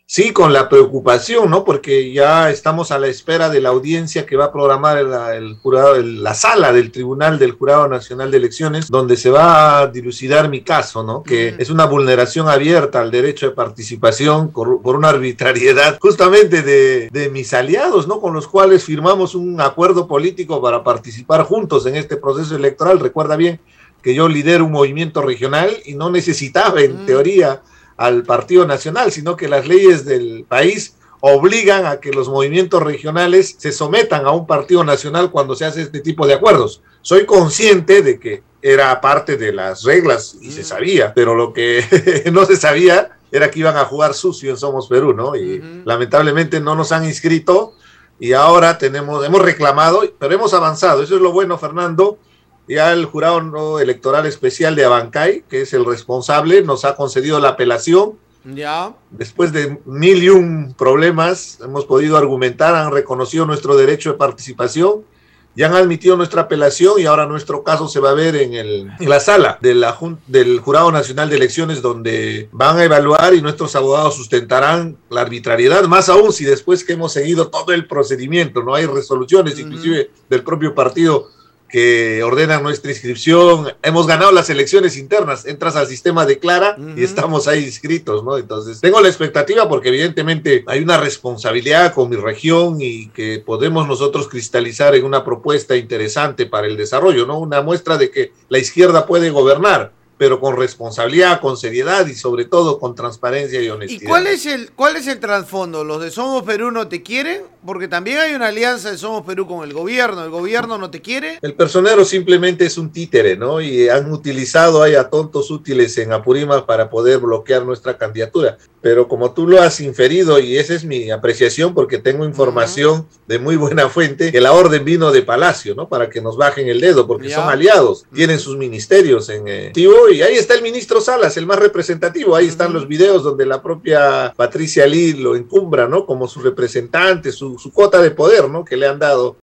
Sí, con la preocupación, ¿no? Porque ya estamos a la espera de la audiencia que va a programar el jurado, la sala del Tribunal del Jurado Nacional de Elecciones, donde se va a dilucidar mi caso, ¿no? Que es una vulneración abierta al derecho de participación por una arbitrariedad justamente de mis aliados, ¿no? Con los cuales firmamos un acuerdo político para participar juntos en este proceso electoral. Recuerda bien que yo lidero un movimiento regional y no necesitaba, en teoría, al Partido Nacional, sino que las leyes del país obligan a que los movimientos regionales se sometan a un partido nacional cuando se hace este tipo de acuerdos. Soy consciente de que era parte de las reglas y se sabía, pero lo que no se sabía era que iban a jugar sucio en Somos Perú, ¿no? Y lamentablemente no nos han inscrito y ahora hemos reclamado, pero hemos avanzado. Eso es lo bueno, Fernando. Ya el jurado electoral especial de Abancay, que es el responsable, nos ha concedido la apelación. Ya. Después de 1001 problemas, hemos podido argumentar, han reconocido nuestro derecho de participación, ya han admitido nuestra apelación y ahora nuestro caso se va a ver en la sala del Jurado Nacional de Elecciones, donde van a evaluar y nuestros abogados sustentarán la arbitrariedad, más aún si después que hemos seguido todo el procedimiento, no hay resoluciones, inclusive del propio partido, que ordenan nuestra inscripción. Hemos ganado las elecciones internas, entras al sistema Declara y estamos ahí inscritos, ¿no? Entonces, tengo la expectativa porque evidentemente hay una responsabilidad con mi región y que podemos nosotros cristalizar en una propuesta interesante para el desarrollo, ¿no? Una muestra de que la izquierda puede gobernar, pero con responsabilidad, con seriedad y sobre todo con transparencia y honestidad. ¿Y cuál es el trasfondo? ¿Los de Somos Perú no te quieren? Porque también hay una alianza de Somos Perú con el gobierno no te quiere. El personero simplemente es un títere, ¿no? Y han utilizado ahí a tontos útiles en Apurímac para poder bloquear nuestra candidatura. Pero como tú lo has inferido, y esa es mi apreciación porque tengo información de muy buena fuente, que la orden vino de Palacio, ¿no? Para que nos bajen el dedo, porque son aliados, tienen sus ministerios en y ahí está el ministro Salas, el más representativo. Ahí están los videos donde la propia Patricia Lee lo encumbra, ¿no? Como su representante, su cuota de poder, ¿no? Que le han dado